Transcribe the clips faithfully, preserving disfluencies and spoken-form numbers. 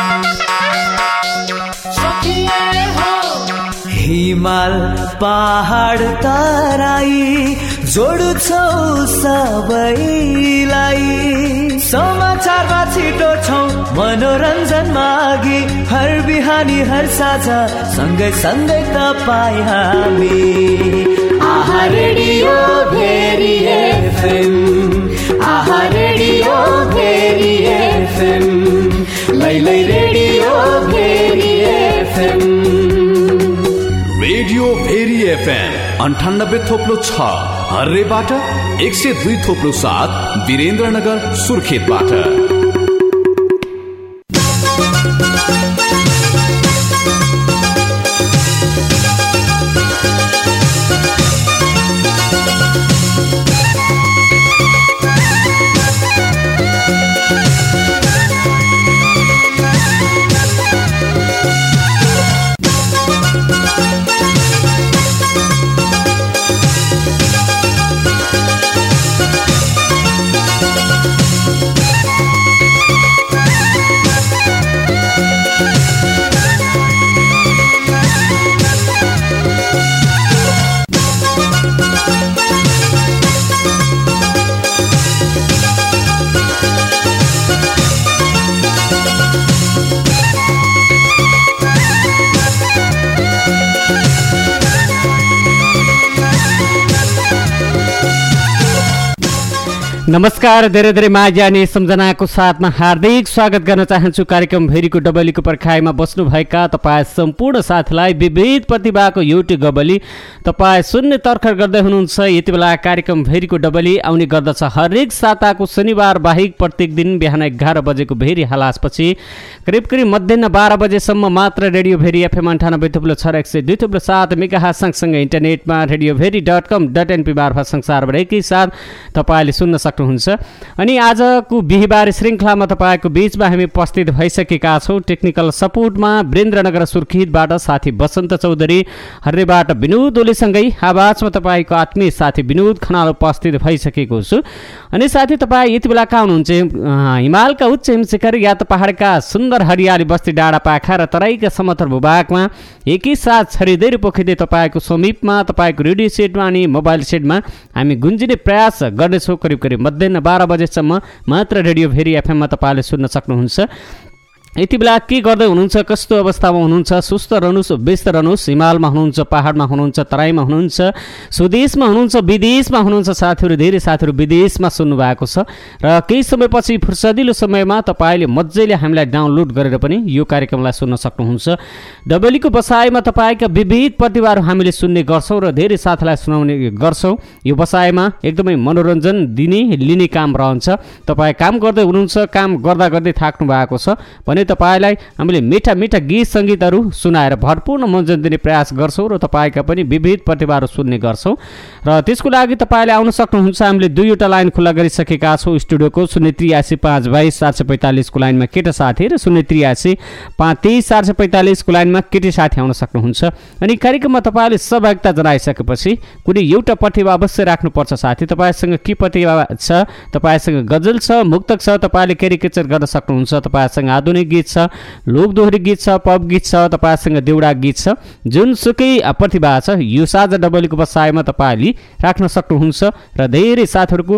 हिमाल पहाड तराई जोड्छौ सबैलाई समाचारमा छिटो छौ मनोरञ्जनमा अघि हर बिहानी हर साझा सँगै सँगै तपाईँ हामी आहा रेडियो भेरी एफएम आहा रेडियो भेरी एफएम लैलै radio Bheri FM radio Bheri FM अन्ठानब्बे थोप्लो छ हर्रेबाट एक सय दुई थोप्लो सात वीरेन्द्रनगर सुर्खेतबाट। नमस्कार, धेरै धेरै माया अनि सम्झनाको साथमा हार्दिक स्वागत गर्न चाहन्छु कार्यक्रम भेरीको डबलीको पर्खाइमा बस्नुभएका तपाईँ सम्पूर्ण साथीलाई विविध प्रतिभाको युट्युब डबली तपाईँ सुन्ने तर्खर गर्दै हुनुहुन्छ। यति बेला कार्यक्रम भेरीको डबली आउने गर्दछ हरेक साताको शनिबार बाहेक प्रत्येक दिन बिहान एघार बजेको भेरी हालासपछि करिब करिब मध्याह बाह्र बजेसम्म मात्र रेडियो भेरी एफएम अन्ठानब्बे थुप्लो छ एक सय दुई थुप्लो सात मेगा सँगसँगै इन्टरनेटमा radio Bheri dot com dot NP मार्फत संसारभर एकैसाथ तपाईँले सुन्न सक्नुहुन्छ। अनि आजको बिहिबार श्रृङ्खलामा तपाईँको बीचमा हामी उपस्थित भइसकेका छौँ। टेक्निकल सपोर्टमा वीरेन्द्रनगर सुर्खेतबाट साथी बसन्त चौधरी, हर्रेबाट विनोद ओलीसँगै आवाजमा तपाईँको आत्मीय साथी विनोद खनाल उपस्थित भइसकेको छु। अनि साथी तपाईँ यति बेला कहाँ हुनुहुन्छ? हिमालका उच्च हिमशिखर या त पहाडका सुन्दर हरियाली बस्ती डाँडा पाखा र तराईका समतल भूभागमा एकैसाथ छरिँदै पोखिँदै तपाईँको समीपमा तपाईँको रेडियो सेटमा अनि मोबाइल सेटमा हामी गुन्जिने प्रयास गर्नेछौँ। करिब करिब मध्याह बाह्र बजेसम्म मात्र रेडियो भेरी एफएममा तपाईँले सुन्न सक्नुहुन्छ। यति बेला के गर्दै हुनुहुन्छ, कस्तो अवस्थामा हुनुहुन्छ? सुस्त रहनुहोस्, व्यस्त रहनुहोस्। हिमालमा हुनुहुन्छ, पहाडमा हुनुहुन्छ, तराईमा हुनुहुन्छ, स्वदेशमा हुनुहुन्छ, विदेशमा हुनुहुन्छ। साथीहरू धेरै साथीहरू विदेशमा सुन्नुभएको छ र केही समयपछि फुर्सदिलो समयमा तपाईँले मजाले हामीलाई डाउनलोड गरेर पनि यो कार्यक्रमलाई सुन्न सक्नुहुन्छ। डबलीको बसाइमा तपाईँका विविध प्रतिभाहरू हामीले सुन्ने गर्छौँ र धेरै साथीलाई सुनाउने गर्छौँ। यो बसाइमा एकदमै मनोरञ्जन दिने लिने काम रहन्छ। तपाईँ काम गर्दै हुनुहुन्छ, काम गर्दा गर्दै थाक्नु भएको छ भने तपाईँलाई हामीले मिठा मिठा गीत सङ्गीतहरू सुनाएर भरपूर्ण मनोरञ्जन दिने प्रयास गर्छौँ र तपाईँका पनि विविध प्रतिभाहरू सुन्ने गर्छौँ। र त्यसको लागि तपाईँले आउन सक्नुहुन्छ। हामीले दुईवटा लाइन खुल्ला गरिसकेका छौँ स्टुडियोको। शून्य त्रियासी पाँच बाइस चार सय पैँतालिसको लाइनमा केटा साथी र शून्य त्रियासी पाँच तेइस चार सय पैँतालिसको लाइनमा केटी साथी आउन सक्नुहुन्छ। अनि कार्यक्रममा तपाईँले सहभागिता जनाइसकेपछि कुनै एउटा प्रतिभा अवश्य राख्नुपर्छ साथी। तपाईँसँग के प्रतिभा छ? तपाईँसँग गजल छ, मुक्तक छ, तपाईँले क्यारिकेचर गर्न सक्नुहुन्छ। तपाईँसँग आधुनिक गीत छ, लोकदोहोरी गीत छ, पप गीत छ, तपाईँसँग देउडा गीत छ, जुनसुकै प्रतिभा छ यो साझा डबलीको बसाइमा तपाईँले राख्न सक्नुहुन्छ। र धेरै साथीहरूको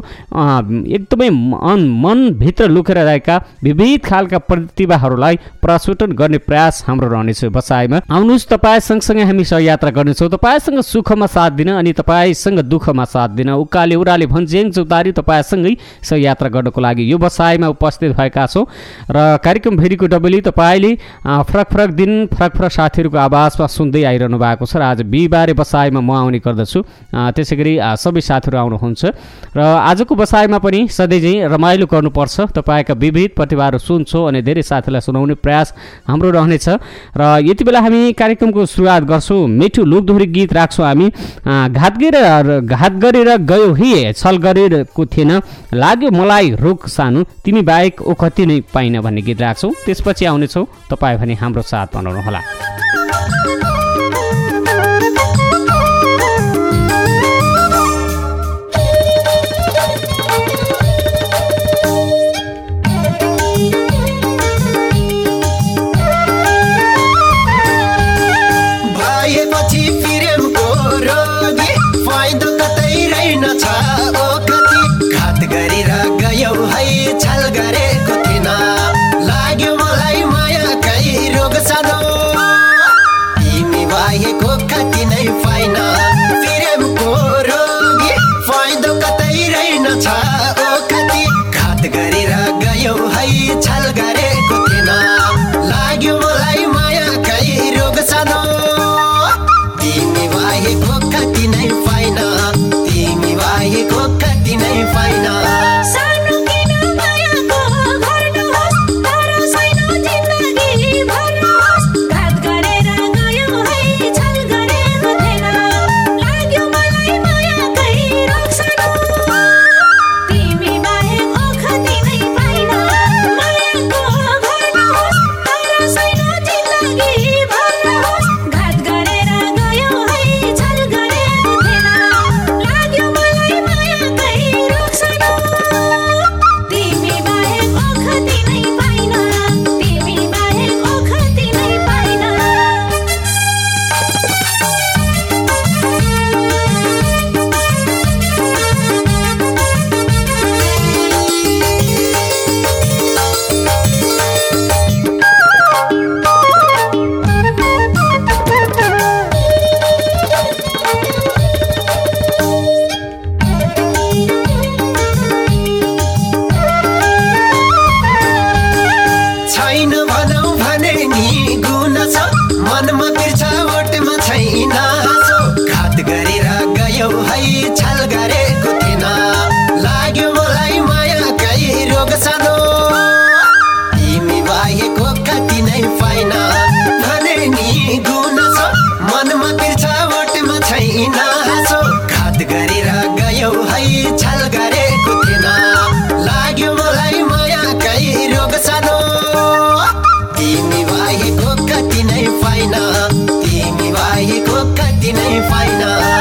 एकदमै मन मनभित्र लुकेर रहेका विविध खालका प्रतिभाहरूलाई प्रस्फुटन गर्ने प्रयास हाम्रो रहनेछ बसाइमा। आउनुहोस्, तपाईँ सँगसँगै हामी सहयात्रा गर्नेछौँ। तपाईँसँग सुखमा साथ दिन अनि तपाईँसँग दुःखमा साथ दिन, उकाले उराले भन्ज्याङ चौतारी तपाईँसँगै सहयात्रा गर्नको लागि यो बसाइमा उपस्थित भएका छौँ। र कार्यक्रम भेरीको डबली तपाईँले फरक फरक दिन फरक फरक साथीहरूको आवाजमा सुन्दै आइरहनु भएको छ र आज बिहिबारे बसाइमा म आउने गर्दछु। त्यसै गरी सबै साथीहरू आउनुहुन्छ र आजको बसाइमा पनि सधैँ चाहिँ रमाइलो गर्नुपर्छ। तपाईँका विविध प्रतिभाहरू सुन्छौँ अनि धेरै साथीलाई सुनाउने प्रयास हाम्रो रहनेछ। र यति बेला हामी कार्यक्रमको सुरुवात गर्छौँ। मिठो लोकदोहोरी गीत राख्छौँ हामी। घात गरेर घात गरेर गयो हे छल गरेरको थिएन, लाग्यो मलाई रोग सानो, तिमी बाहेक ओखति नै पाइन भन्ने गीत राख्छौँ। त्यसपछि आउनेछौँ। तपाईँ भने हाम्रो साथ बनाउनुहोला। छैन भनौ भने नि गुण छ मनमा बिर्छ ओटमा छैन हाँसो घात गरेर गयौ है छल गरेको थिएन लाग्यो मलाई मायाकै रोग सानो तिमी बाहेको कति नै पाइन भने नि गुण छ मनमा बिर्छ ओटमा छैन हाँसो घात गरेर गयौ है छल गरेको थिएन लाग्यो मलाई मायाकै रोग सानो तिमी बाहेको कति नै पाइन तिमी बाहेको कति नै पाइन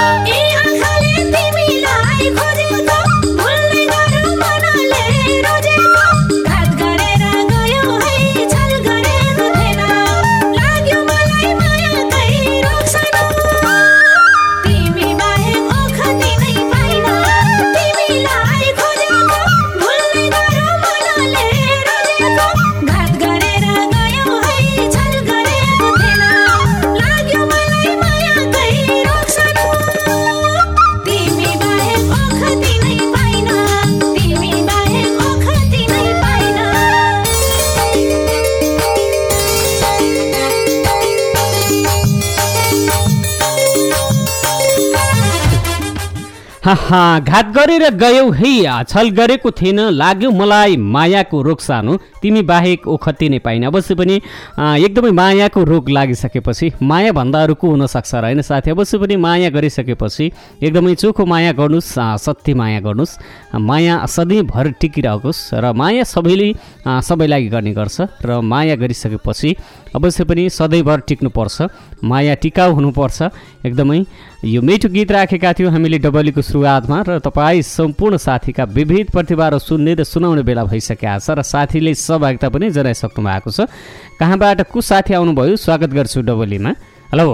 हाँ घात गरेर गयौ है छल गरेको थिएन लाग्यो मलाई मायाको रोग सानो तिमी बाहेक ओखती नै पाइन। अवश्य पनि एकदमै मायाको रोग लागिसकेपछि माया भन्दा अरू को हुनसक्छ र होइन साथी। अवश्य पनि माया गरिसकेपछि एकदमै चोखो माया गर्नुहोस्, सत्य माया गर्नुहोस्, माया सधैँभर टिकिरहोस् र माया सबैले सबैलाई गर्ने गर्छ र माया गरिसकेपछि अवश्य पनि सधैँभर टिक्नुपर्छ, माया टिकाउ हुनुपर्छ। एकदमै यो मिठो गीत राखेका थियौँ हामीले डबलीको सुरुवातमा र तपाईँ सम्पूर्ण साथीका विविध प्रतिभाहरू सुन्ने र सुनाउने बेला भइसकेका छ र साथीले सहभागिता पनि जनाइसक्नु भएको छ। कहाँबाट को साथी आउनुभयो स्वागत गर्छु डबलीमा। हेलो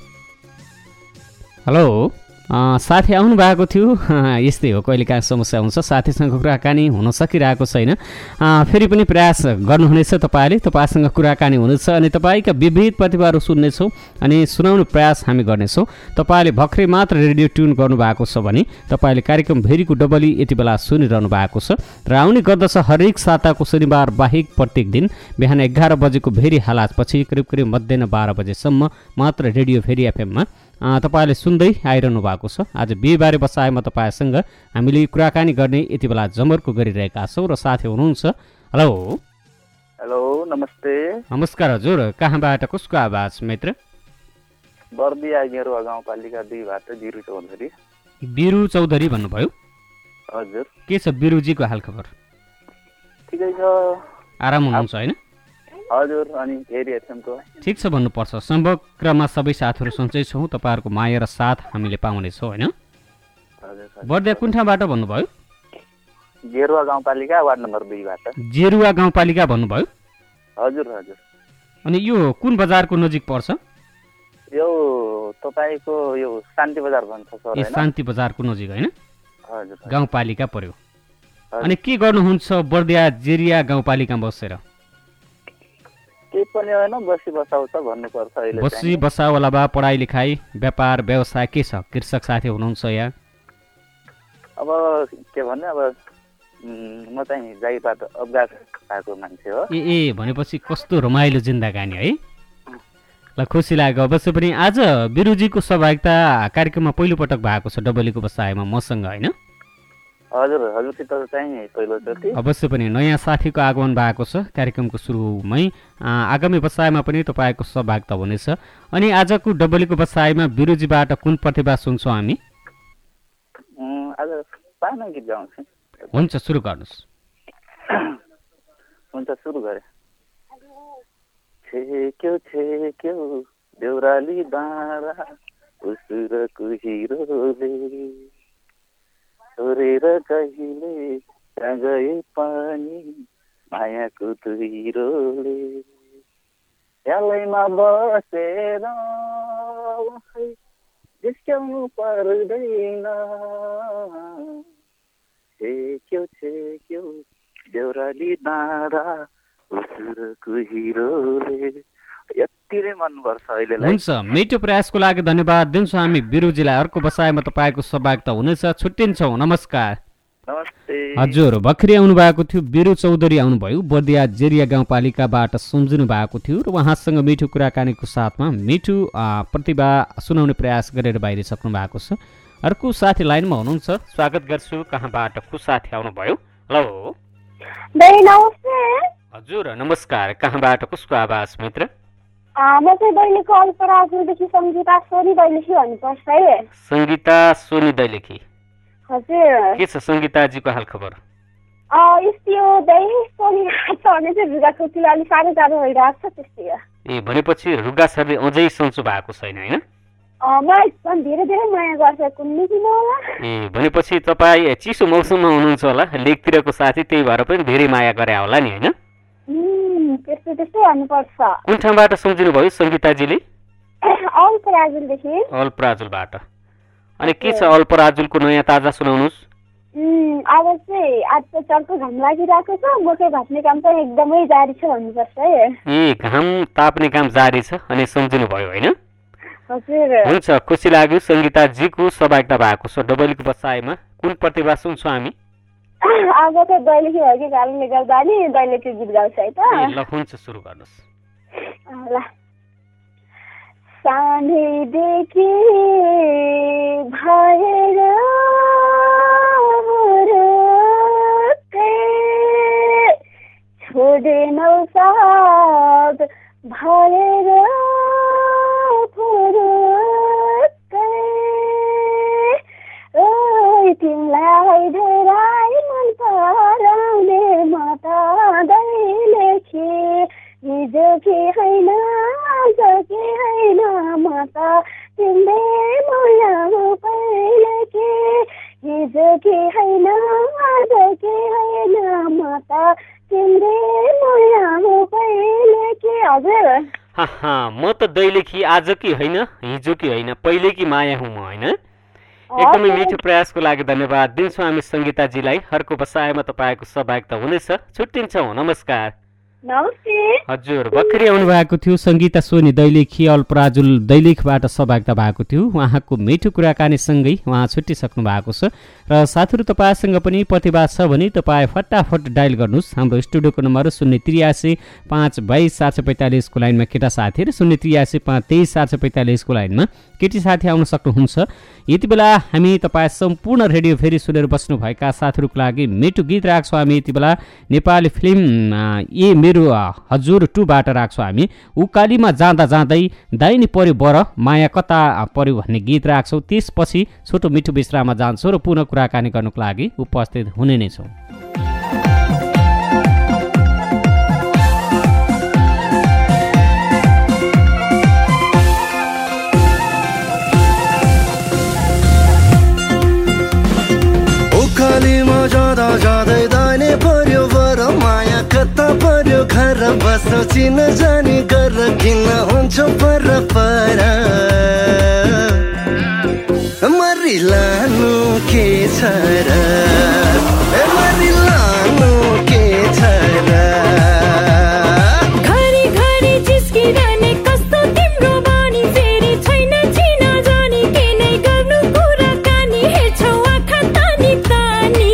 हेलो साथी आउनु भएको थियो। यस्तै हो, कहिलेकाहीँ समस्या हुन्छ, साथीसँग कुराकानी हुन सकिरहेको छैन। फेरि पनि प्रयास गर्नुहुनेछ तपाईँले, तपाईँसँग कुराकानी हुनेछ अनि तपाईँका विविध प्रतिभाहरू सुन्नेछौँ अनि सुनाउने प्रयास हामी गर्नेछौँ। तपाईँले भर्खरै मात्र रेडियो ट्युन गर्नुभएको छ भने तपाईँले कार्यक्रम भेरीको डबली यति बेला सुनिरहनु भएको छ र आउने गर्दछ हरेक साताको शनिबार बाहेक प्रत्येक दिन बिहान एघार बजेको भेरी हालातपछि करिब करिब मध्याह बाह्र बजेसम्म मात्र रेडियो भेरी एफएममा तपाईँले सुन्दै आइरहनु भएको छ। आज बिहिबारे बसाएमा तपाईँसँग हामीले कुराकानी गर्ने यति बेला जमर्को गरिरहेका छौँ र साथी हुनुहुन्छ। हेलो हेलो नमस्ते। नमस्कार हजुर, कहाँबाट कसको आवाज मित्र? बर्दिया गेरुवा गाउँपालिका दुईबाट बिरु चौधरी। बिरु चौधरी भन्नुभयो? हजुर। के छ बिरुजीको हालखबर? ठिकै छ, आराम हुनुहुन्छ होइन? हजुर। अनि भेरी एफएमको ठिक छ भन्नुपर्छ। समग्रमा सबै साथीहरू सन्चै छौँ, तपाईँहरूको माया र साथ हामीले पाउनेछौँ होइन? बर्दिया कुन ठाउँबाट भन्नुभयो? गेरुवा गाउँपालिका वार्ड नम्बर दुईबाट। गेरुवा गाउँपालिका भन्नुभयो? हजुर हजुर। अनि यो कुन बजारको नजिक पर्छ? यो तपाईँको यो शान्ति बजार भन्छ सर। ए शान्ति बजारको नजिक होइन? हजुर। गाउँपालिका पर्यो। अनि के गर्नुहुन्छ बर्दिया जेरिया गाउँपालिकामा बसेर? केही पनि होइन, बसी बसाउ छ भन्नुपर्छ अहिले। बसी बसाउ होला बा पढाइ लेखाइ व्यापार व्यवसाय के छ? कृषक साथी हुनुहुन्छ यहाँ? अब के भन्ने, अब म चाहिँ जागिरबाट अवगात भएको मान्छे हो। ए ए भनेपछि कस्तो रमाइलो जिन्दगानी है। ल खुसी लाग्यो। अवश्य पनि आज बिरुजीको सहभागिता कार्यक्रममा पहिलोपटक भएको छ डबलीको बसाइमा मसँग होइन? हजुर हजुरसित चाहिँ पहिलोचोटि। अवश्य पनि नयाँ साथीको आगमन भएको छ कार्यक्रमको सुरुमै। आगामी बसाइमा पनि तपाईँको सहभागिता हुनेछ। अनि आजको डबलीको बसाइमा बिरुजीबाट कुन प्रतिभा सुन्छौँ हामी? आज पाना गीत गाउँछु। हुन्छ सुरु गर्नुहोस्। हुन्छ सुरु गरे। छेक्यो छेक्यो देउराली डाँडा उसुरको हिरोले छोरेर कहिले कहाँ गए पानी मायाको तुहिरोले यालैमा बसेर जिस्क्याउनु पर्दैन छेक्यो छेक्यो देउराली डाँडा उसुरको हिरोले। यति नै मनपर्छ अहिले। हुन्छ, मिठो प्रयासको लागि धन्यवाद दिन्छौँ हामी बिरुजीलाई। अर्को बसाइमा तपाईँको सहभागिता हुनेछ। छुट्टिन्छौँ, नमस्कार। नमस्ते। हजुर भर्खरै आउनु भएको थियो बिरु चौधरी आउनुभयो बर्दिया जेरिया गाउँपालिकाबाट सम्झिनु भएको थियो र उहाँसँग मिठो कुराकानीको साथमा मिठो प्रतिभा सुनाउने प्रयास गरेर बाहिरिसक्नु भएको छ। अर्को साथी लाइनमा हुनुहुन्छ, स्वागत गर्छु। कहाँबाट को साथी आउनुभयो? हेलो नमस्ते। हजुर नमस्कार। कहाँबाट कसको आवाज मित्र? म चाहिँ दैलेखी अल्पराजुदेखि सङ्गीता सोनी दैलेखी भन्नुपर्छ है। सङ्गीता सोनी दैलेखी। हजुर के छ सङ्गीताजीको हाल खबर? यस्तो दैलेखी सोनी चढ्ने चाहिँ रुगा खोकीले अलिक साह्रो गाह्रो भइरहेको छ त्यस्तै हो। ए भनेपछि रुगा सरले अझै सन्चो भएको छैन होइन? मलाई झन् धेरै धेरै माया गर्छ कुन्नी किन होला। ए भनेपछि तपाईँ चिसो मौसममा हुनुहुन्छ होला, लेकतिरको साथी, त्यही भएर पनि धेरै माया गरे होला नि होइन? त्यस्तै त्यस्तै भन्नुपर्छ। कुन ठाउँबाट सम्झिनु भयो सङ्गीताजीले? अल्पराजुलदेखि। अल्पराजुलबाट। अनि के छ अल्पराजुलको नयाँ ताजा सुनाउनुहोस्। अब चाहिँ आज चाहिँ चर्को घाम लागिरहेको छ, मकै भाप्ने काम चाहिँ एकदमै जारी छ भन्नुपर्छ है। ए घाम ताप्ने काम जारी छ अनि सम्झिनु भयो होइन? हजुर हुन्छ, खुसी लाग्यो। सङ्गीताजीको सहभागिता भएको छ डबलीको बसाइमा। कुन प्रतिभा सुन्छौँ हामी? अब त दैलेखी भएको कारणले गर्दा नि दैलेखी गीत गाउँछ है त। ल हुन्छ, सुरु गर्नुहोस्। ल सानैदेखि भएर छोडेनौ साथ भएर तिमीलाई धेरै मन पराउने माता दैलेखी हिजो कि होइन आज कि होइन माता तिमीले माया पहिले के हिजो कि होइन आज कि होइन माता तिमीले माया पहिले के। हजुर म त दैलेखी आज कि होइन हिजो कि होइन पहिले कि माया हुँ म होइन? एकदमै मिठो प्रयासको लागि धन्यवाद दिन्छौँ हामी सङ्गीताजीलाई। अर्को बसाइमा तपाईँको सहभागिता हुनेछ। छुट्टिन्छौँ, नमस्कार। नमस्ते। हजुर भर्खरै आउनु भएको थियो सङ्गीता सोनी दैलेखी अल्पराजुल दैलेखबाट सहभागिता भएको थियो। उहाँको मिठो कुराकानीसँगै उहाँ छुट्टिसक्नु भएको छ। र साथीहरू तपाईँसँग पनि प्रतिभा छ भने तपाईँ फटाफट डायल गर्नुहोस्। हाम्रो स्टुडियोको नम्बर शून्य त्रियासी पाँच बाइस सात सय पैँतालिसको लाइनमा केटा साथी र शून्य त्रियासी पाँच तेइस सात सय पैँतालिसको लाइनमा केटी साथी आउन सक्नुहुन्छ। यति बेला हामी तपाईँ सम्पूर्ण रेडियो फेरि सुनेर बस्नुभएका साथीहरूको लागि मिठो गीत राख्छौँ हामी। यति बेला नेपाली फिल्म ए मेरो हजुर टूबाट राख्छौँ हामी। उकालीमा जाँदा जाँदै दाहिने पर्यो बर माया कता पर्यो भन्ने गीत राख्छौँ। त्यसपछि छोटो मिठो विश्राममा जान्छौँ र पुनः कुराकानी गर्नुको लागि उपस्थित हुने नै छौँ। उकालीमा जाँदा जाँदै दाहिने पर्यो बर माया कता पर्यो घर बस चिन जाने गर किन हुन्छ पर पर मरिलानु के छ र मरिलानु के छ र घरी घरी जिस्किरहने कस्तो तिम्रो बानी फेरि छैन चिन जानी के नै गर्नु कुराकानी हेर्छौ आँखा तानी तानी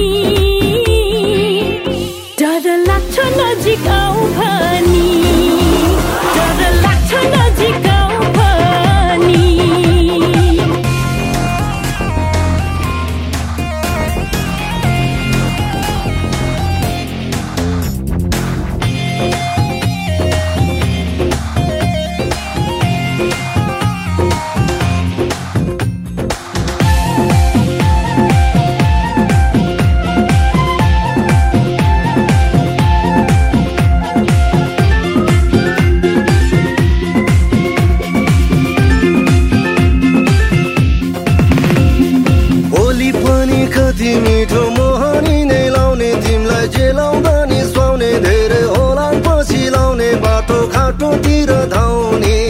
डर लाग्छ नजिक आऊ भनी डर लाग्छ नजिक आऊ भनी मिठो मोहनी नै लाउने तिमीलाई जेलाउँदा नि सुहाउने धेरै होला पछि लाउने बाटो घाटोतिर धाउने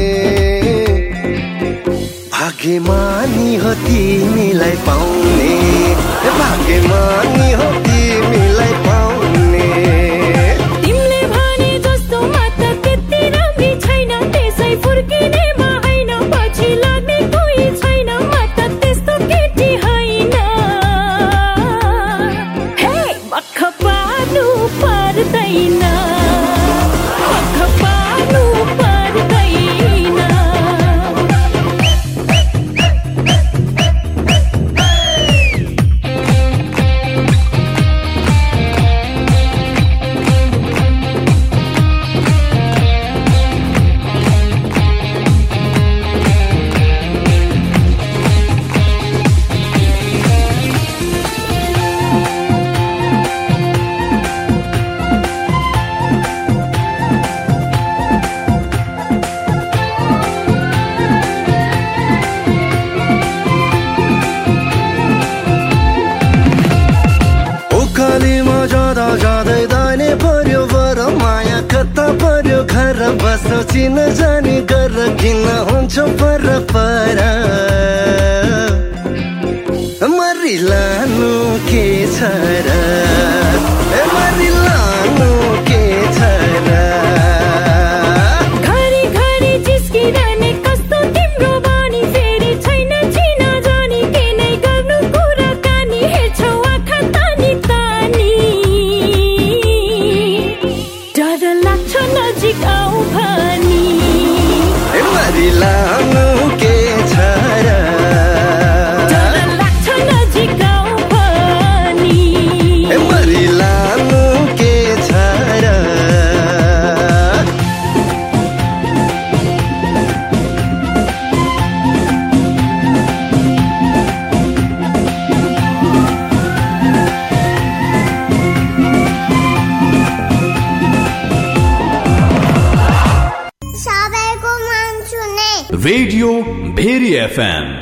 भाग्यमानी हो तिमीलाई पाउने भाग्यमानी हो तिमीलाई पाउने तिमीले भने जस्तो माता त्यति राम्री छैन त्यसै फुर्किनेमा होइन पछि लाग्ने कोही छैन माता त्यस्तो केटी होइन चिन जाने गर किन हुन्छ पर पर मरिलानु के छ र मरिलानु के छ र घरी घरी जिस्किरहने कस्तो तिम्रो बानी फेरि छैन चिन जानी के नै गर्नु कुराकानी हेर्छौ आँखा तानी तानी डर लाग्छ नजिक आऊ भनी मरिलानु के छ र मरिलानु के छ र सबैको मन सुने रेडियो भेरी एफएम।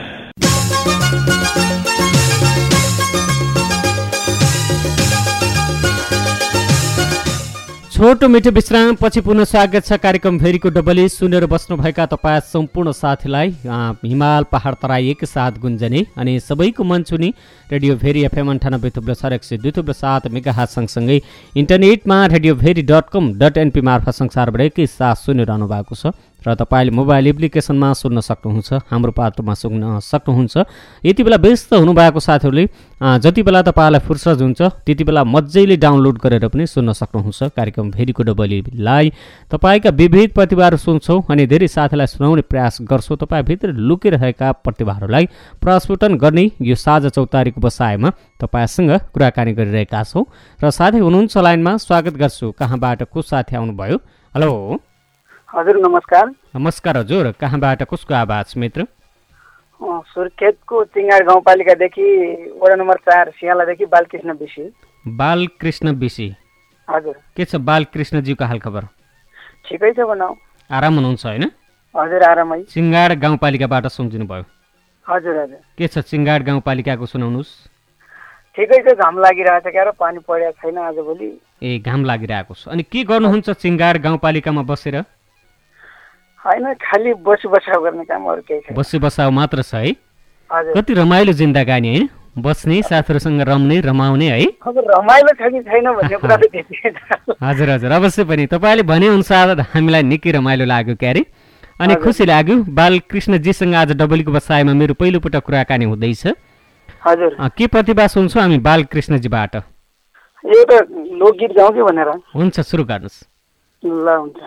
छोटो मिठो विश्राम पछि पुनः स्वागत छ कार्यक्रम भेरीको डबली। सुनेर बस्नुभएका तपाईँ सम्पूर्ण साथीलाई हिमाल पहाड तराई एक साथ गुन्जने अनि सबैको मन छुने रेडियो भेरी एफएम अन्ठानब्बे थुप्रो छ एक सय दुई थुप्रो सात मेगाहर्ज सँगसँगै इन्टरनेटमा radio Bheri dot com dot NP मार्फत संसारभर एकै साथ सुनिरहनु भएको छ र तपाईँले मोबाइल एप्लिकेसनमा सुन्न सक्नुहुन्छ, हाम्रो पात्रोमा सुन्न सक्नुहुन्छ। यति बेला व्यस्त हुनुभएको साथीहरूले जति बेला तपाईँलाई फुर्सद हुन्छ त्यति बेला मजाले डाउनलोड गरेर पनि सुन्न सक्नुहुन्छ कार्यक्रम भेरीको डबलीलाई। तपाईँका विविध प्रतिभाहरू सुन्छौँ अनि धेरै साथीलाई सुनाउने प्रयास गर्छौँ। तपाईँभित्र लुकिरहेका प्रतिभाहरूलाई प्रस्फुटन गर्ने यो साझा चौतारीको बसाइमा तपाईँसँग कुराकानी गरिरहेका छौँ र साथै हुनुहुन्छ लाइनमा। स्वागत गर्छु। कहाँबाट को साथी आउनुभयो? हेलो हजुर नमस्कार। नमस्कार हजुर, कहाँबाट कसको आवाज मित्र? सुर्खेतको चिङ्गाड गाउँपालिकादेखि वडा नम्बर चार सिंहलादेखि बालकृष्ण बिसी। बालकृष्ण बिसी हजुर, के छ बालकृष्णजीको हालखबर? ठिकै छ बनाऊ। आराम हुनुहुन्छ होइन? हजुर आरामै। चिङ्गाड गाउँपालिकाबाट सम्झिनु भयो? हजुर हजुर। के छ चिङ्गाड गाउँपालिकाको सुनाउनुहोस्। ठिकै छ, घाम लागिरहेछ क्यारो, पानी परेको छैन आजभोलि। ए घाम लागिरहेको छ। अनि के गर्नुहुन्छ चिङ्गाड गाउँपालिकामा बसेर? होइन, खालि बसी बसाउ गर्ने काम अरू केही छैन। बसी बसाउ मात्र छ है? हजुर। कति रमाइलो जिन्दगानी होइन, बस्ने साथीहरूसँग रम्ने रमाउने है? अब रमाइलो छ कि छैन भन्ने कुरा त त्यति। हजुर हजुर, अवश्य पनि तपाईँले भनेअनुसार हामीलाई निकै रमाइलो लाग्यो क्यारे अनि खुसी लाग्यो। बालकृष्णजीसँग आज डबलीको बसाइमा मेरो पहिलोपटक कुराकानी हुँदैछ। हजुर, के प्रतिभा सुन्छौँ हामी बालकृष्णजीबाट? एउटा लोकगीत गाउँ कि भनेर। हुन्छ, सुरु गर्नुहोस्। ल हुन्छ।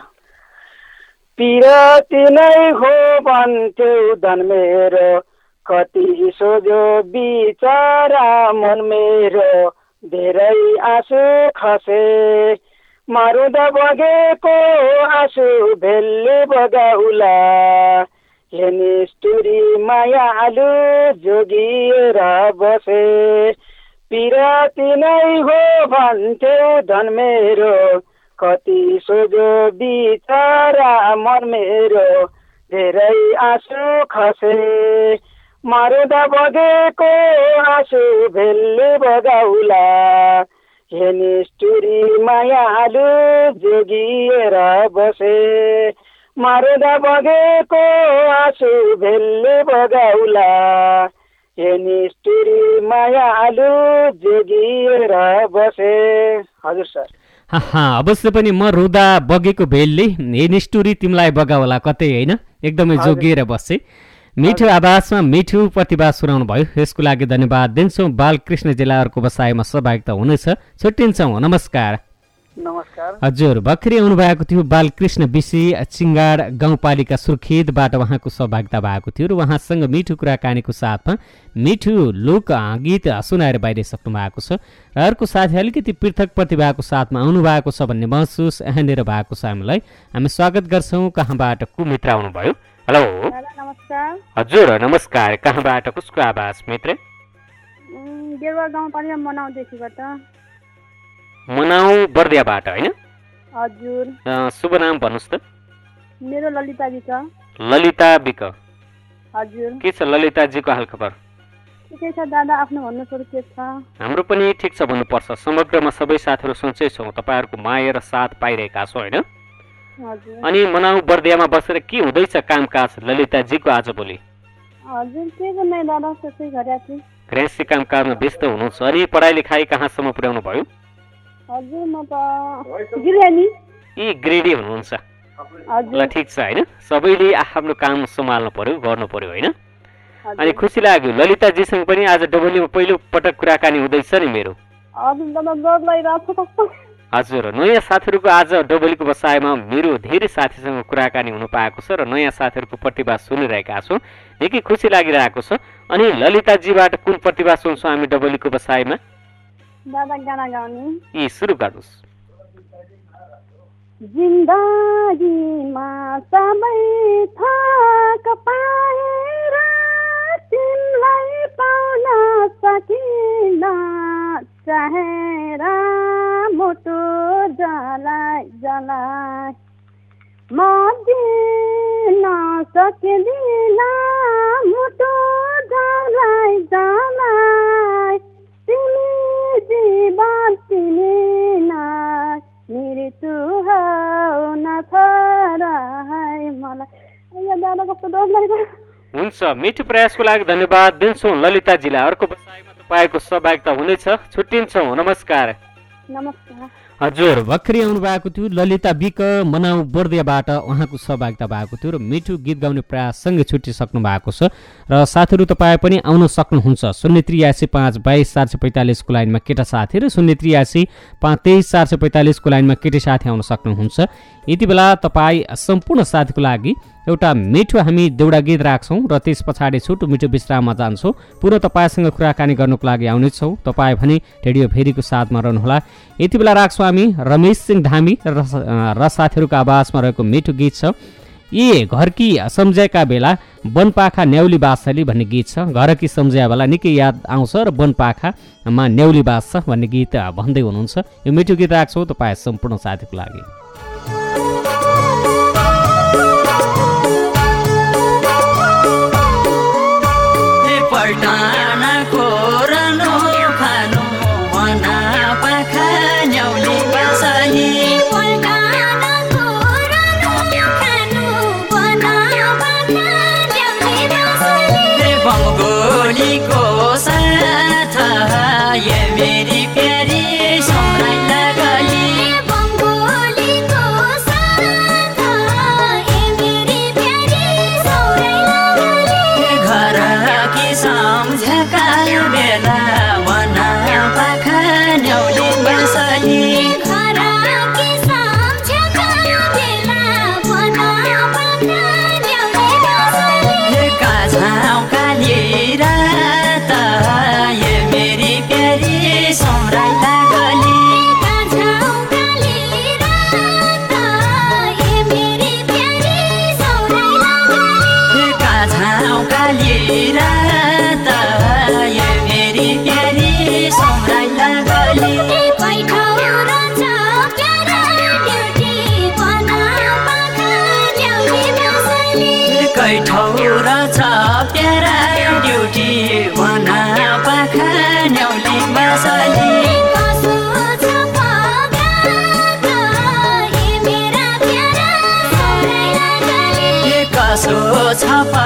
पिरती नै हो भन्थ्यौ धन मेरो, कति सोझो बिचरा मन मेरो, धेरै आँसु खसे मारुदा बगेको आँसु भेल्ले बगाउला, हेनी स्टोरी माया आलु जोगिएर बसे। पिरती नै हो भन्थ्यौ धन मेरो, कति सोझो बिचरा मन मेरो, धेरै आँसु खसे मारुदा बगेको आँसु भेल्ले बगाउला, हेनी स्टोरी माया आलु जोगिएर बसे। मारुदा बगेको आँसु भेल्ले बगाउला, हेनी स्टोरी माया आलु जोगिएर बसे। हजुर सर। हाँ, अवश्य पनि म रुदा बगेको भेलले हेनी स्टोरी तिमीलाई बगाउला कतै होइन, एकदमै जोगिएर बसे। मिठो आवाजमा मिठो प्रतिभा सुनाउनु भयो, यसको लागि धन्यवाद दिन्छौँ। बालकृष्ण जिल्लाहरूको बसाइमा सहभागिता हुनेछ, छुट्टिन्छौँ। नमस्कार। नमस्कार हजुर, भर्खरै आउनु भएको थियो बालकृष्ण बिसी चिङ्गाड गाउँपालिका सुर्खेतबाट उहाँको सहभागिता भएको थियो र उहाँसँग मिठो कुराकानीको साथमा मिठो लोक गीत सुनाएर बाहिरिसक्नु भएको छ र अर्को साथी अलिकति पृथक प्रतिभाको साथमा आउनु भएको छ भन्ने महसुस यहाँनिर भएको छ। हामीलाई हामी स्वागत गर्छौँ। कहाँबाट को मित्र आउनुभयो? हेलो नमस्कार। हजुर नमस्कार, कहाँबाट कसको आवाज मित्र? देउवा गाउँपालिका मनाउदेखिबाट। मनाउ बर्दियाबाट होइन? हजुर। शुभ नाम भन्नुहोस् त। मेरो ललिता विक। ललिता विक। हजुर। के छ ललिताजीको हालखबर? ठिकै छ दादा, आफ्नो भन्नुहोस् के छ? हाम्रो पनि ठिक छ भन्नुपर्छ। समग्रमा सबै साथीहरू सन्चै छौँ, तपाईँहरूको माया र साथ पाइरहेका छौँ होइन? हजुर अनि मनाउ बर्दियामा बसेर के हुँदैछ कामकाज ललिताजीको आजभोलि? हजुर के गर्नु दादा त्यसै गरेको छु। गृहस्थी कामकाजमा व्यस्त हुनुहुन्छ। अनि पढाइ लेखाइ कहाँसम्म पुर्याउनु भयो? हजुर म त गिरेनी यी ग्रेडी हुनुहुन्छ। हजुर ल ठिक छ हैन, सबैले आफ्नो काम सम्हाल्नु पर्यो, गर्नु पर्यो हैन। अनि खुसी लाग्यो ललिताजीसँग पनि आज डबलीमा पहिलो पटक कुराकानी हुँदैछ नि मेरो। हजुर दादा डर लागिरहेको छ कस्तो। हजुर नयाँ साथीहरूको आज डबलीको बसाइमा मेरो धेरै साथीसँग कुराकानी हुन पाएको छ र नयाँ साथीहरूको प्रतिभा सुनिरहेका छौँ, निकै खुसी लागिरहेको छ। अनि ललिताजीबाट कुन प्रतिभा सुन्छौँ हामी डबलीको बसाइमा? दादा गाना गाउने। यी सुरु गर्नुहोस्। जिन्दगीमा सबै थक पाएर तिमीलाई पाउन सकिन चाहेर मुटु जलाइ जलाइ म दिन सक्दिन मुटु जलाइ जलाइ तिमी जीवन तिमी न मृत्यु हुन छोडाइ मलाई। यो दादा कस्तो डर लागिरहेको। हुन्छ, मिठो प्रयासको लागि धन्यवाद दिन्छौँ ललिताजीलाई। अर्को बसाइमा तपाईँको सहभागिता हुनेछ। छुट्टिन्छौँ, नमस्कार। नमस्कार। हजुर भर्खरै आउनु भएको थियो ललिता विक मनाउ बर्दियाबाट, उहाँको सहभागिता भएको थियो र मिठो गीत गाउने प्रयाससँगै छुट्टिसक्नु भएको छ। र साथीहरू तपाईँ पनि आउन सक्नुहुन्छ। शून्य त्रियासी पाँच बाइस चार सय पैँतालिसको लाइनमा केटा साथी र शून्य त्रियासी पाँच तेइस चार सय पैँतालिसको लाइनमा केटी साथी आउन सक्नुहुन्छ। यति बेला तपाईँ सम्पूर्ण साथीको लागि एउटा मिठो हामी देउडा गीत राख्छौँ र त्यस पछाडि छोटो मिठो विश्राममा जान्छौँ। पुनः तपाईँसँग कुराकानी गर्नुको लागि आउनेछौँ। तपाईँ भने रेडियो भेरीको साथमा रहनुहोला। यति बेला राख्छौँ हामी रमेश सिंह धामी र र साथीहरूको आवाजमा रहेको मिठो गीत छ ए घरकी सम्झेका बेला वनपाखा न्याउली बासली भन्ने गीत छ। घरकी सम्झेका बेला निकै याद आउँछ र वनपाखामा न्याउली बास छ भन्ने गीत भन्दै हुनुहुन्छ। यो मिठो गीत राख्छौँ तपाईँ सम्पूर्ण साथीको लागि। पल्टानाको रनो खानु वना पाखा न्याउली बासली पल्टानाको रनो खानु वना पाखा न्याउली बासली बङ्गोलीको साथ ये मेरी प्यारी सोनाइ लगली बङ्गोलीको साथ ये मेरी प्यारी सोनाइ लगली घर सम्झका बेला वना पाखा न्याउली बासली घर के सम्झका बेला वना पाखा न्याउली बासली काझाउ काली रात ये मेरी प्यारी सोनाइ लगली काझाउ काली रात ये मेरी प्यारी सोनाइ लगली काझाउ काली रात ये मेरी प्यारी सोनाइ लगली पैठौ रच प्यारा ड्युटी वना पाखा न्याउली बासली कैठौ रच प्यारा ड्युटी वना पाखा न्याउली बासली कसो छ पगात ये मेरा प्यारा सोनाइ लगली कसो छ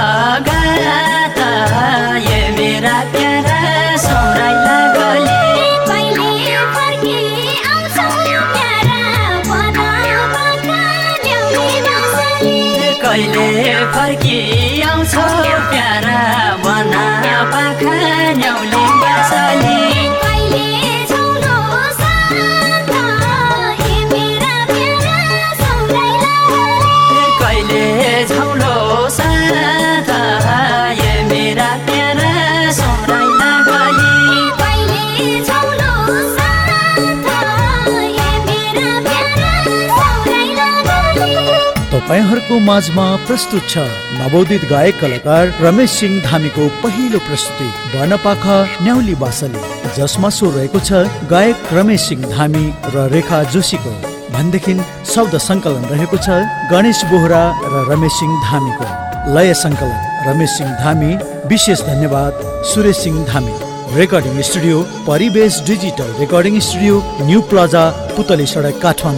पगात ये मेरा प्यारा सोनाइ लगली कहिले फर्की आउँछौ प्यारा वना पाखा न्याउली बासली कहिले फर्की आउँछौ प्यारा वना पाखा न्याउली बासली कहिले झौलो साथ ये मेरा प्यारा सोनाइ लगली कहिले झौलो साथ ये मेरा प्यारा सोनाइ लगली कहिले झौलो साथ ये मेरा प्यारा सोनाइ लगली। तपाईहरूको माझमा प्रस्तुत छ नवोदित गायक कलाकार रमेश सिंह धामीको पहिलो प्रस्तुति वनपाखा न्याउली बासली, जसमा स्वर रहेको छ गायक रमेश सिंह धामी र रेखा जोशीको। भनेदेखि शब्द सङ्कलन रहेको छ गणेश बोहरा र रमेश सिंह धामीको। लय सङ्कलन रमेश सिंह धामी। विशेष धन्यवाद Suresh Singh Dhami. Recording studio Pariwesh digital recording studio, new plaza, Putali Sadak, Kathmandu.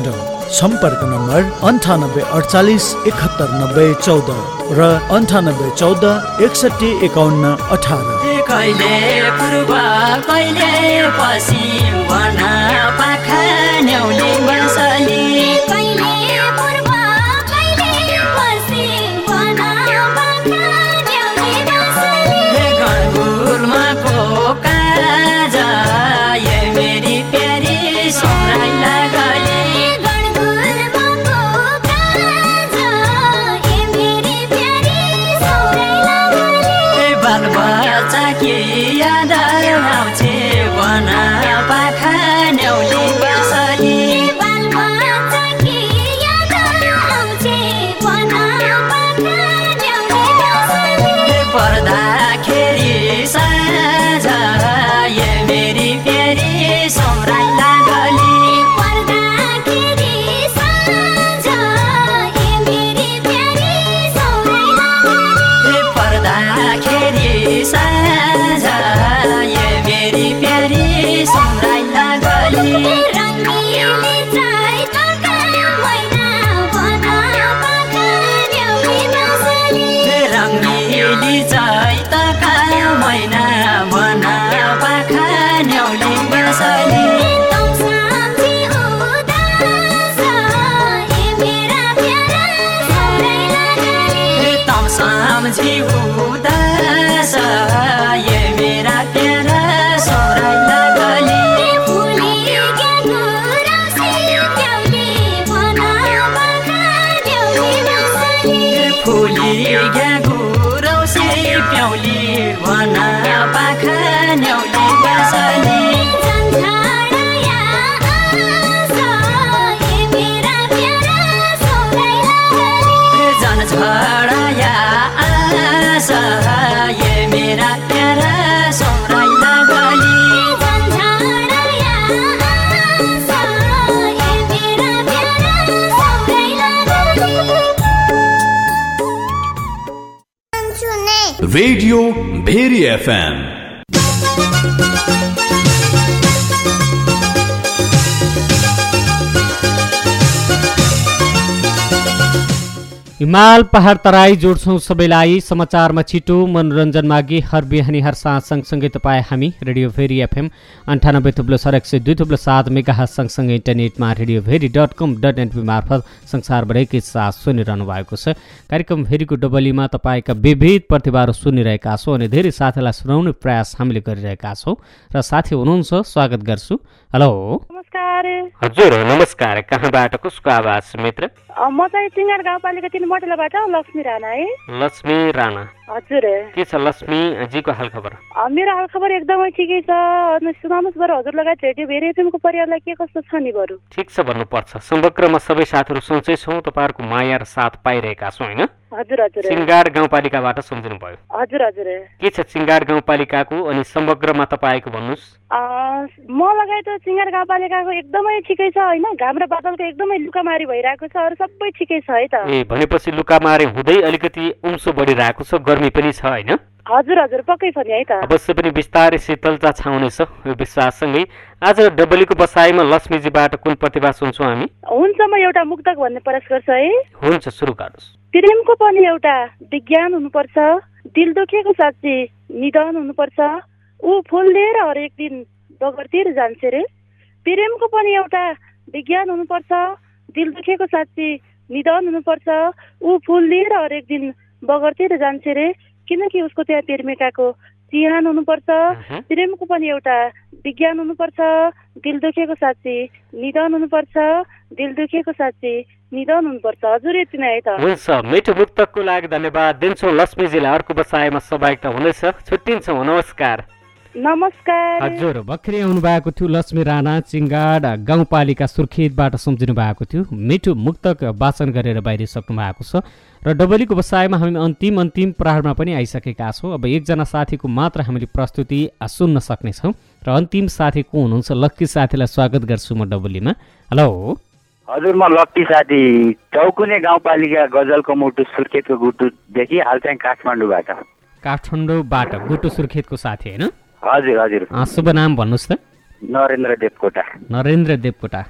सम्पर्क नम्बर अन्ठानब्बे अडचालिस एकहत्तर नब्बे चौध र अन्ठानब्बे चौध एकसठी एकाउन्न अठार। कहिले पूर्व कहिले पश्चिम भन पाखा न्याउली बसली कहिले पूर्व कहिले पश्चिम भन पाखा न्याउली बसली गणगुरमा को काज ये मेरी प्यारी सोनाई लागली गणगुरमा को काज ये मेरी प्यारी सोनाई लागली बाल बच्चा के याद आउँछ भन पाखा न्याउली बसली बाल बच्चा के याद आउँछ भन पाखा न्याउली बसली पर्दाखेरि साँझ ये मेरी प्यारी सोमराई लागली पर्दाखेरि साँझ ये मेरी प्यारी सोमराई लागली पर्दाखेरि साँझ ये मेरी प्यारी सोमराई लागली रङ्गीले चाहिँ तका मैना भन पाखा न्याउली बसली रङ्गीले चाहिँ तका मैना भन पाखा न्याउली बसली तम सम्झी उदास ये मेरा प्यारा सोमराई लागली तम सम्झी उदास ये मेरा प्यारा सोमराई लागली फुली ज्ञानको रौसी प्याउली भन पाखा न्याउली बसली फुली ज्ञानको रौसी प्याउली भन पाखा न्याउली बसली झन्झाडया आस ये मेरा प्यारा सोमराई लागली झन्झाडया आस ये मेरा प्यारा सोमराई लागली झन्झाडया आस ये मेरा प्यारा सोमराई लागली रेडियो भेरी एफएम हिमाल पहाड तराई जोड्छौँ सबैलाई समाचारमा छिटो मनोरञ्जनमा अघि हर बिहानी हर साँझ सँगसँगै तपाईँ हामी रेडियो भेरी एफएम अन्ठानब्बे थुप्लो सर एक सय दुई थुप्लो सात मेगा सँगसँगै इन्टरनेटमा radio Bheri dot com dot NP मार्फत संसारभरिकै साथ सुनिरहनु भएको छ। कार्यक्रम भेरीको डबलीमा तपाईँका विविध प्रतिभाहरू सुनिरहेका छौँ अनि धेरै साथीलाई सुनाउने प्रयास हामीले गरिरहेका छौँ र साथी हुनुहुन्छ स्वागत गर्छु। हेलो नमस्कार। हजुर नमस्कार, कहाँबाट कसको आवाज मित्र? म चाहिँ सिङ्गार गाउँपालिका तिन मोटेलाबाट लक्ष्मी राणा है। लक्ष्मी राणा हजुर के छ लक्ष्मी जीको हालखबर? मेरो हालखबर एकदमै ठिकै छ। सुनाउनुहोस् बरु हजुर लगायत रेडियो भेरी एफएमको परिवारलाई के कस्तो छ नि बरु? ठिक छ भन्नुपर्छ। समग्रमा सबै साथीहरू सन्चै छौँ, तपाईँहरूको माया र साथ पाइरहेका छौँ होइन? हजुर हजुर। सिङ्गार गाउँपालिकाबाट सम्झिनु भयो? हजुर हजुर। के छ सिङ्गार गाउँपालिकाको अनि समग्रमा तपाईँको भन्नुहोस्? म लगायत सिङ्गार गाउँपालिकाको एकदमै ठिकै छ होइन। घाम र बादलको एकदमै लुकामारी भइरहेको छ, अरू सबै ठिकै छ है त। ए भनेपछि लुकामारी हुँदै अलिकति उम्सो बढिरहेको छ, गर्मी पनि छ होइन? हजुर हजुर पक्कै पनि है त। अवश्य पनि बिस्तारै शीतलता छाउनेछ यो विश्वाससँगै आज डबलीको बसाइमा लक्ष्मीजीबाट कुन प्रतिभा सुन्छौँ हामी? हुन्छ म एउटा मुक्तक भन्ने प्रयास गर्छु है। हुन्छ सुरु गर्नुहोस्। प्रेमको पनि एउटा विज्ञान हुनुपर्छ, दिल दुखेको साँच्ची निदान हुनुपर्छ, ऊ फुल लिएर हरेक दिन बगरतिर जान्छ रे। प्रेमको पनि एउटा विज्ञान हुनुपर्छ, दिल दुखेको साँच्ची निदान हुनुपर्छ, ऊ फुल लिएर हरेक दिन बगरतिर जान्छ रे। किनकि उसको त्यहाँ प्रेमिकाको चिहान हुनुपर्छ। प्रेमको पनि एउटा विज्ञान हुनुपर्छ, दिल दुखेको साँच्ची निदान हुनुपर्छ, दिल दुखेको साँच्ची निदान हुनुपर्छ। हजुर यति नै है त। हुन्छ, मिठो मुक्तकको लागि धन्यवाद दिन्छौँ लक्ष्मीजीलाई। अर्को बसाइमा सहभागिता हुनेछ, छुट्टिन्छौँ, नमस्कार। नमस्कार। हजुर भर्खरै आउनु भएको थियो लक्ष्मी राणा चिङ्गाड गाउँपालिका सुर्खेतबाट सम्झिनु भएको थियो। मिठो मुक्तक वाचन गरेर बाहिरिसक्नु भएको छ र डबलीको बसाइमा हामी अन्तिम अन्तिम प्रहरमा पनि आइसकेका छौँ। अब एकजना साथीको मात्र हामीले प्रस्तुति सुन्न सक्नेछौँ र अन्तिम साथी को हुनुहुन्छ? लक्की साथीलाई स्वागत गर्छु म डबलीमा। हेलो हजुर, म लक्की साथी चौकुने गाउँपालिका गजलको मुटु सुर्खेतको गुटुदेखि हाल चाहिँ काठमाडौँबाट। काठमाडौँबाट गुटु सुर्खेतको साथी होइन? हजुर हजुर। शुभ नाम भन्नुहोस् त? नरेन्द्र देवकोटा। नरेन्द्र देवकोटा।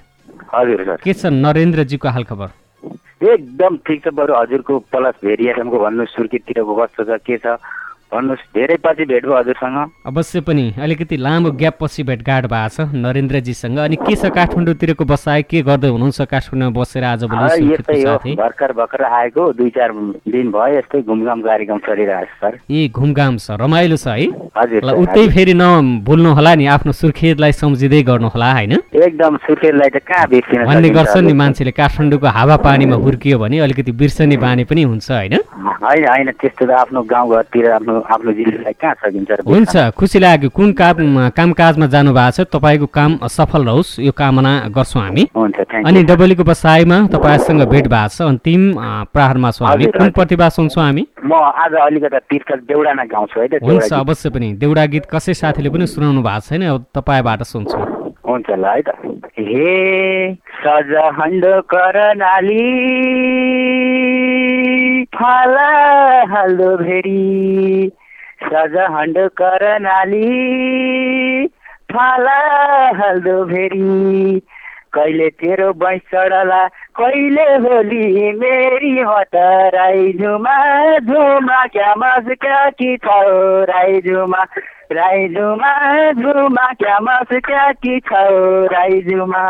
हजुर सर। के छ नरेन्द्रजीको हालखबर? एकदम ठिक छ। बरु हजुरको प्लस भेरिएसनको भन्नुहोस्, सुर्खेततिरको कस्तो छ के छ भन्नुहोस्। धेरै पछि भेट भयो हजुरसँग। अवश्य पनि अलिकति लामो ग्याप पछि भेटघाट भएको छ नरेन्द्रजीसँग। अनि के छ काठमाडौँतिरको बसाइ, के गर्दै हुनुहुन्छ काठमाडौँमा बसेर आजभोलि? यस्तै हो, भर्खर भर्खर आएको, दुई चार दिन भयो, यस्तै घुमघाम कार्यक्रम चलिरहेको छ सर। ए घुमघाम छ, रमाइलो छ है? हजुर। उतै फेरि नभुल्नु होला नि, आफ्नो सुर्खेतलाई सम्झिँदै गर्नु होला होइन? एकदम सुर्खेतलाई त कहाँ बिर्सिन भन्ने गर्छ नि मान्छेले, काठमाडौँको हावापानीमा हुर्कियो भने अलिकति बिर्सने बानी पनि हुन्छ होइन? होइन होइन, त्यस्तो त आफ्नो गाउँघरतिर आफ्नो आफ्नो जिल्लालाई कहाँ सकिन्छ। हुन्छ, खुसी लाग्यो। कुन काम कामकाजमा जानु भएको छ? तपाईँको काम सफल रहोस् यो कामना गर्छौँ हामी। अनि डबलीको बसाइमा तपाईँसँग भेट भएको छ, अन्तिम प्रहरमा छौँ हामी। कुन प्रतिभा सुन्छौँ हामी? म आज अलिकता तीर्थ देउडाना गाउँछु है त। हुन्छ, अवश्य पनि। देउडा गीत कसै साथीले पनि सुनाउनु भएको छैन, तपाईँबाट सुन्छौँ। हुन्छ ल है त। हे सजहण्ड करनाली फाला हाल्दो भेरी, सजहण्ड करनाली फाला हाल्दो भेरी, कहिले तेरो बैंस चढला कहिले होली मेरी हतराई झुमा झुमा क्या मस क्या कि छौ राई झुमा राई झुमा झुमा क्या मस क्या कि छौ राई झुमा।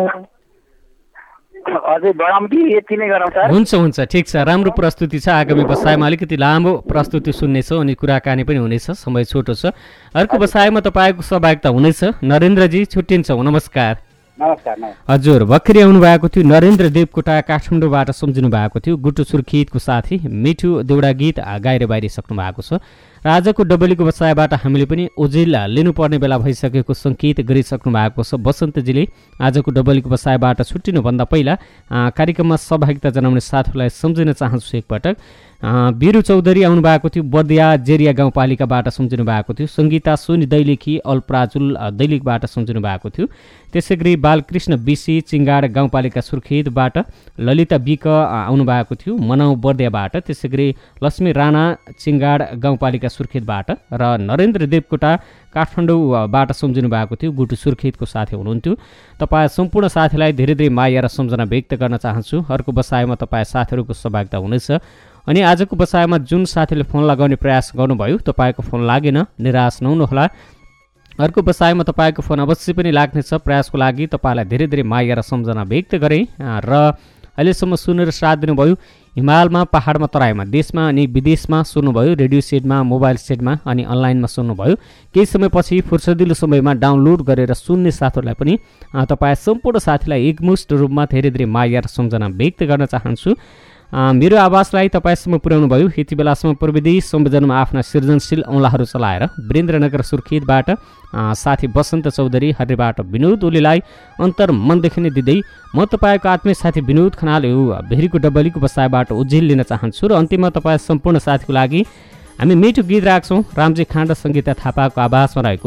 अझै बढाउँ कि यति नै गरौँ सर? हुन्छ हुन्छ, ठिक छ। राम्रो प्रस्तुति छ। आगामी बसाइमा अलिकति लामो प्रस्तुति सुन्नेछौँ अनि कुराकानी पनि हुनेछ, समय छोटो छ। अर्को बसाइमा तपाईँको सहभागिता हुनेछ। नरेन्द्रजी छुट्टिन्छौँ, नमस्कार। नमस्कार। हजुर, भर्खरै आउनु भएको थियो नरेन्द्र देवकोटा काठमाडौँबाट सम्झिनु भएको थियो। गुटु सुर्खेतको साथी मिठो देउडा गीत गाएर बाहिरिसक्नु भएको छ र आजको डबलीको बसाइबाट हामीले पनि ओझेल लिनुपर्ने बेला भइसकेको सङ्केत गरिसक्नु भएको छ। बसन्तजीले आजको डबलीको बसाइबाट छुट्टिनुभन्दा पहिला कार्यक्रममा सहभागिता जनाउने साथीहरूलाई सम्झिन चाहन्छु एकपटक। बिरु चौधरी आउनु भएको थियो, बर्दिया जेरिया गाउँपालिकाबाट सम्झिनु भएको थियो। सङ्गीता सोनी दैलेखी अल्प्राजुल दैलेखबाट सम्झिनु भएको थियो। त्यसै गरी बालकृष्ण बिसी चिङ्गाड गाउँपालिका सुर्खेतबाट, ललिता बिक आउनु भएको थियो मनाउ बर्दियाबाट। त्यसै गरी लक्ष्मी राणा चिङ्गाड गाउँपालिका सुर्खेतबाट र नरेन्द्र देवकोटा काठमाडौँबाट सम्झिनु भएको थियो। गुटु सुर्खेतको साथी हुनुहुन्थ्यो। तपाईँ सम्पूर्ण साथीलाई धेरै धेरै माया र सम्झना व्यक्त गर्न चाहन्छु। अर्को बसाइमा तपाईँ साथीहरूको सहभागिता हुनेछ। अनि आजको बसाइमा जुन साथीले फोन लगाउने प्रयास गर्नुभयो तपाईँको फोन लागेन, निराश नहुनुहोला। अर्को बसाइमा तपाईँको फोन अवश्य पनि लाग्नेछ। प्रयासको लागि तपाईँलाई धेरै धेरै माया र सम्झना व्यक्त गरेँ र अहिलेसम्म सुनेर साथ दिनुभयो। हिमालमा, पहाडमा, तराईमा, देशमा अनि विदेशमा सुन्नुभयो, रेडियो सेटमा, मोबाइल सेटमा अनि अनलाइनमा सुन्नुभयो। केही समयपछि फुर्सदिलो समयमा डाउनलोड गरेर सुन्ने साथीहरूलाई पनि तपाईँ सम्पूर्ण साथीलाई एकमुष्ट रूपमा धेरै धेरै माया र सम्झना व्यक्त गर्न चाहन्छु। मेरो आवाजलाई तपाईँसम्म पुर्याउनु भयो। यति बेलासम्म प्रविधि संयोजनमा आफ्ना सृजनशील औँलाहरू चलाएर वीरेन्द्रनगर सुर्खेतबाट साथी बसन्त चौधरी, हरिबाट विनोद ओलीलाई अन्तर मनदेखि नै दिँदै म तपाईँको आत्मीय साथी विनोद खनाल यो भेरीको डबलीको बसाइबाट उज्जेल लिन चाहन्छु। र अन्तिममा तपाईँ सम्पूर्ण साथीको लागि हामी मिठो गीत राख्छौँ। रामजी खाँड सङ्गीता थापाको आवाजमा रहेको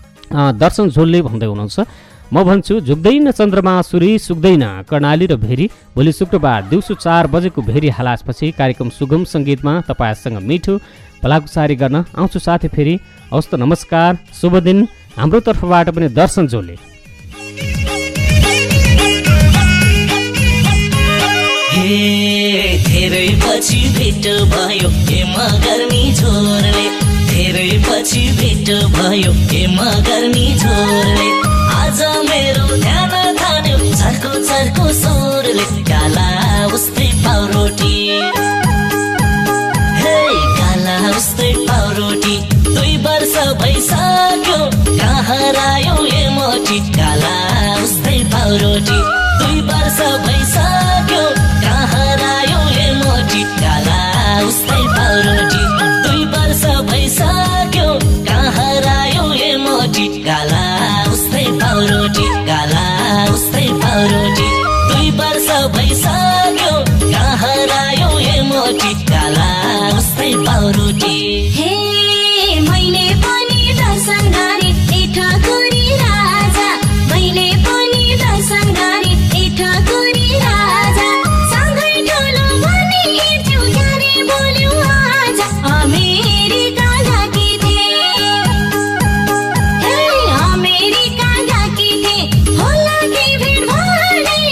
दर्शन झोलले भन्दै हुनुहुन्छ, म भन्छु झुक्दैन चन्द्रमा सूर्य सुक्दैन कर्णाली र भेरी। भोलि शुक्रबार दिउँसो चार बजेको भेरी हालासपछि कार्यक्रम सुगम सङ्गीतमा तपाईँसँग मिठो भलाकुसारी गर्न आउँछु साथी फेरि। हवस् त, नमस्कार, शुभ दिन। हाम्रो तर्फबाट पनि दर्शन झोले। धेरै पछि भेट भयो हेमा गर्मी झोरले, धेरै पछि भेट भयो हेमा गर्मी झोरले। आज मेरो ध्यान थाल्यो चर्को चर्को स्वरले, काला उस्तै पाउरोटी, हे काला उस्तै पाउरोटी। दुई वर्ष भइसक्यो कहाँ हरायो ए मोटी, काला उस्तै पाउरोटी। दुई वर्ष भइसक्यो कहाँ हरायो ए मोटी, काला उस्तै पाउरोटी। दुई वर्ष भइसक्यो कहाँ हरायो ए मोटी, काला उस्तै पाउरोटी, काला उस्तै पाउरोटी। दुई वर्ष भइसक्यो कहाँ हरायो ए मोटी, काला उस्तै पाउरोटी। हे मैले पनि दर्शन गरे ए ठाकुरी राजा, मैले पनि दर्शन गरे ए ठाकुरी राजा। सँगै ठुलो भने हिँड्थ्यौ क्यारे बोल्यौ आज, अमेरिका गएकी थिए, हे अमेरिका गएकी थिए। होला कि भिड भने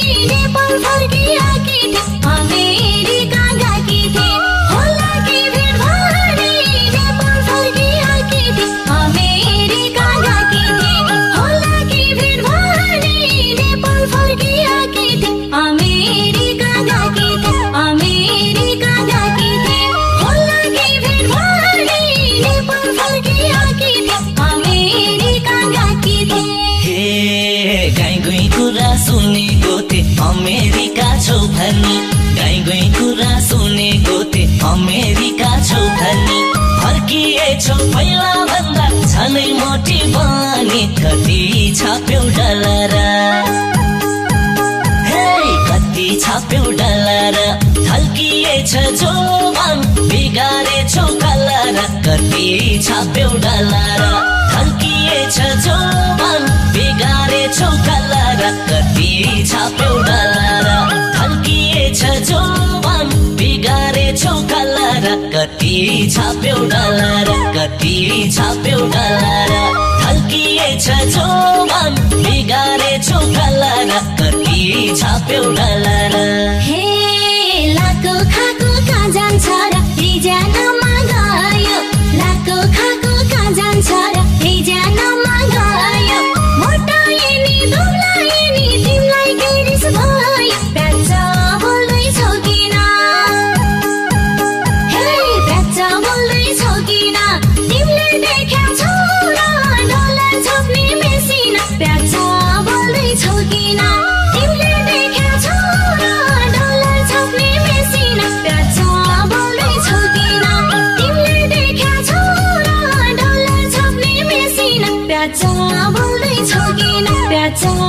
गाई गई कुरा सुनेको थिए अमेरिका छौ धनी फर्किएछौ पहिला भन्दा झनै मोटी बनी कति छाप्यौ डलर हे कति छाप्यौ डलर थल्किएछ जोबान बिगारेछौ कलर कति छाप्यौ डलर थल्किएछ जोबान बिगारेछौ कलर कति छाप्यौ डलर थल्किएछ जोबान बिगारेछौ कलर कति छाप्यौ डलर कति छाप्यौ डलर थल्किएछ जोबान बिगारेछौ कलर कति छाप्यौ डलर हे लाको खाको कहाँ जान्छ र रिजानमा गयो लाको खाको कहाँ जान्छ र रिजानमा गयो मोटाए नि दुब्लाए नि तिमीलाई के रिस भयो प्याच बोल्दैछौ किन हे प्याच बोल्दैछौ किन तिमीले देख्यौ र डलर छोप्ने मेसिन प्याच बोल्दैछौ किन तिमीले देख्यौ र डलर छोप्ने मेसिन प्याच बोल्दैछौ किन तिमीले देख्यौ र डलर छोप्ने मेसिन प्याच बोल्दैछौ किन प्याच